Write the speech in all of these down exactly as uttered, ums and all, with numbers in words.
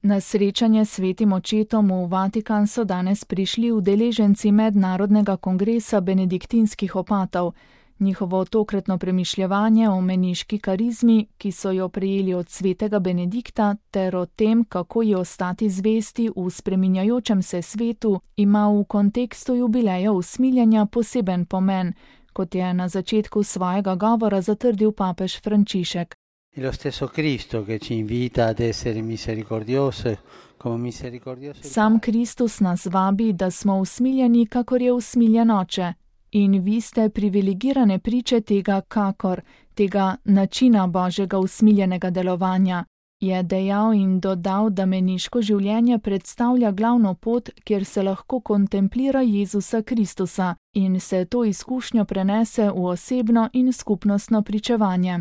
Na srečanje s svetim očetom v Vatikan so danes prišli udeleženci mednarodnega kongresa benediktinskih opatov. Njihovo tokratno premišljevanje o meniški karizmi, ki so jo prejeli od svetega Benedikta, ter o tem, kako ji ostati zvesti v spreminjajočem se svetu, ima v kontekstu jubileja usmiljenja poseben pomen, kot je na začetku svojega govora zatrdil papež Frančišek. Lo stesso Cristo che ci invita ad essere misericordiosi, come misericordioso. Sam Kristus nas vabi, da smo usmiljeni, kakor je usmiljen Oče. In vi ste privilegirane priče tega kakor, tega načina Božjega usmiljenega delovanja, je dejal in dodal, da meniško življenje predstavlja glavno pot, kjer se lahko kontemplira Jezusa Kristusa in se to izkušnjo prenese v osebno in skupnostno pričevanje.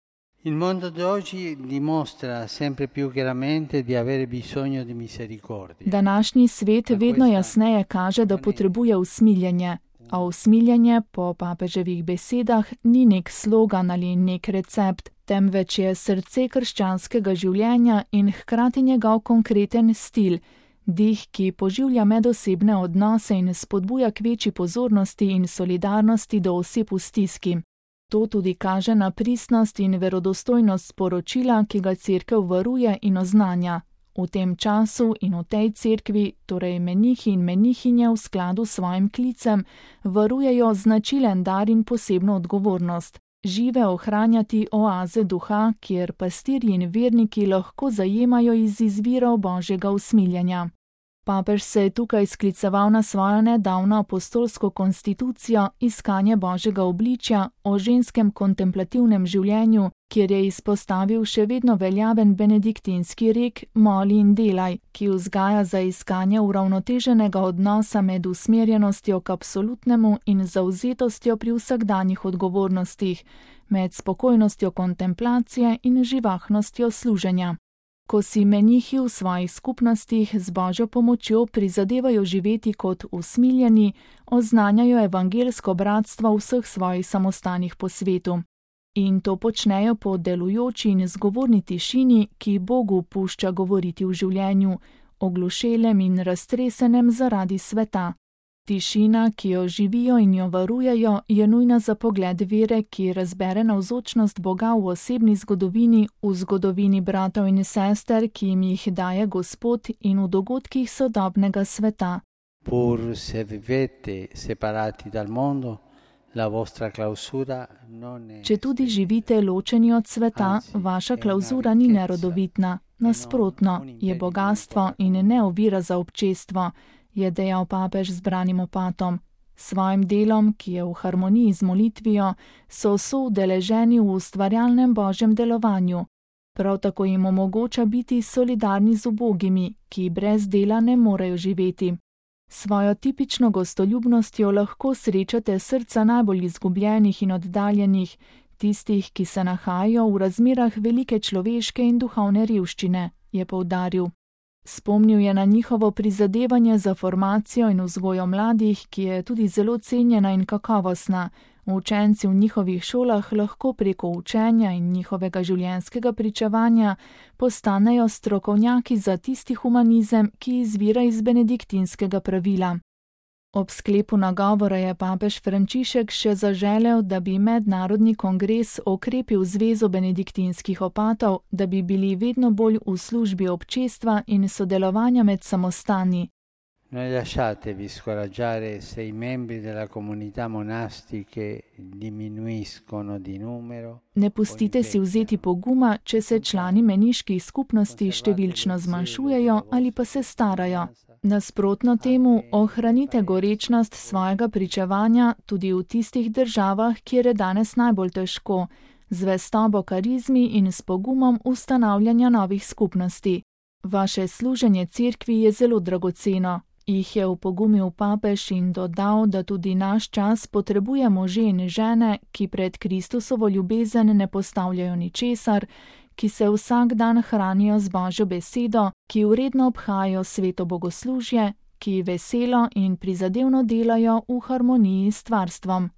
Il mondo di oggi dimostra sempre più chiaramente di avere bisogno di misericordia. Današnji svet vedno jasneje kaže, da potrebuje usmiljenje. A usmiljenje, po papeževih besedah, ni nek slogan ali nek recept, temveč je srce krščanskega življenja in hkrati njegov konkreten stil, dih, ki poživlja medosebne odnose in spodbuja k večji pozornosti in solidarnosti do oseb v stiski. To tudi kaže na pristnost in verodostojnost sporočila, ki ga Cerkev varuje in oznanja. V tem času in v tej cerkvi, torej menihi in menihinje v skladu s svojim klicem, varujejo značilen dar in posebno odgovornost. Žive ohranjati oaze duha, kjer pastirji in verniki lahko zajemajo iz izvirov Božjega usmiljenja. Papež se je tukaj skliceval na svojo nedavno apostolsko konstitucijo Iskanje Božjega obličja o ženskem kontemplativnem življenju, kjer je izpostavil še vedno veljaven benediktinski rek Moli in delaj, ki vzgaja za iskanje uravnoteženega odnosa med usmerjenostjo k absolutnemu in zavzetostjo pri vsakdanjih odgovornostih, med spokojnostjo kontemplacije in živahnostjo služenja. Ko si menihi v svojih skupnostih z Božjo pomočjo prizadevajo živeti kot usmiljeni, oznanjajo evangelsko bratstvo v vseh svojih samostanih po svetu. In to počnejo po delujoči in zgovorni tišini, ki Bogu pušča govoriti v življenju, oglušelem in raztresenem zaradi sveta. Tišina, ki jo živijo in jo varujejo, je nujna za pogled vere, ki razbere navzočnost Boga v osebni zgodovini, v zgodovini bratov in sester, ki jim jih daje Gospod, in v dogodkih sodobnega sveta. Pur se vivete separati dal mondo, la vostra clausura non è... Če tudi živite ločeni od sveta, vaša klauzura ni nerodovitna, nasprotno, je bogastvo in ne ovira za občestvo, je dejal papež zbranim opatom. Svojim delom, ki je v harmoniji z molitvijo, so soudeleženi v ustvarjalnem Božjem delovanju. Prav tako jim omogoča biti solidarni z ubogimi, ki brez dela ne morejo živeti. Svojo tipično gostoljubnostjo lahko srečate srca najbolj izgubljenih in oddaljenih, tistih, ki se nahajajo v razmerah velike človeške in duhovne revščine, je poudaril. Spomnil je na njihovo prizadevanje za formacijo in vzgojo mladih, ki je tudi zelo cenjena in kakovostna. Učenci v njihovih šolah lahko preko učenja in njihovega življenjskega pričevanja postanejo strokovnjaki za tisti humanizem, ki izvira iz benediktinskega pravila. Ob sklepu nagovora je papež Frančišek še zaželel, da bi mednarodni kongres okrepil zvezo benediktinskih opatov, da bi bili vedno bolj v službi občestva in sodelovanja med samostani. Non lasciatevi scoraggiare se i membri della comunità monastiche diminuiscono di numero. Ne pustite si vzeti poguma, če se člani meniških skupnosti številčno zmanjšujejo ali pa se starajo. Nasprotno temu, ohranite gorečnost svojega pričevanja tudi v tistih državah, kjer je danes najbolj težko, zvestobo karizmi in s pogumom ustanavljanja novih skupnosti. Vaše služenje cerkvi je zelo dragoceno, jih je upogumil papež in dodal, da tudi naš čas potrebuje može in žene, ki pred Kristusovo ljubezen ne postavljajo ničesar, ki se vsak dan hranijo z Božjo besedo, ki uredno obhajajo sveto bogoslužje, ki veselo in prizadevno delajo v harmoniji s stvarstvom.